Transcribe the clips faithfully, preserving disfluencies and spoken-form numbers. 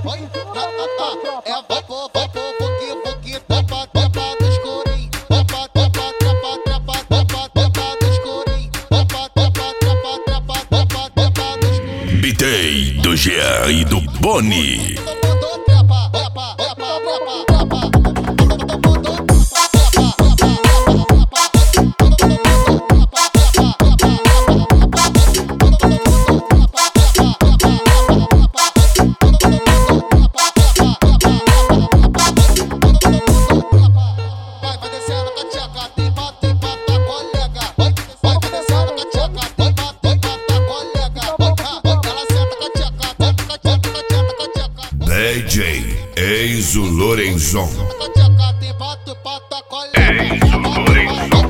É vapor, vapor, pouquinho, pouquinho, topa, topa do escurinho. Topa, topa, topa, topa, topa, topa do escurinho. Topa, topa, topa, topa, topa, topa do escurinho. B T do G R e do Boni. D J Enzo Lorenzon. Enzo Lorenzon.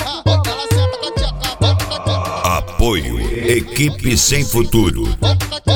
Apoio Equipe Sem Futuro.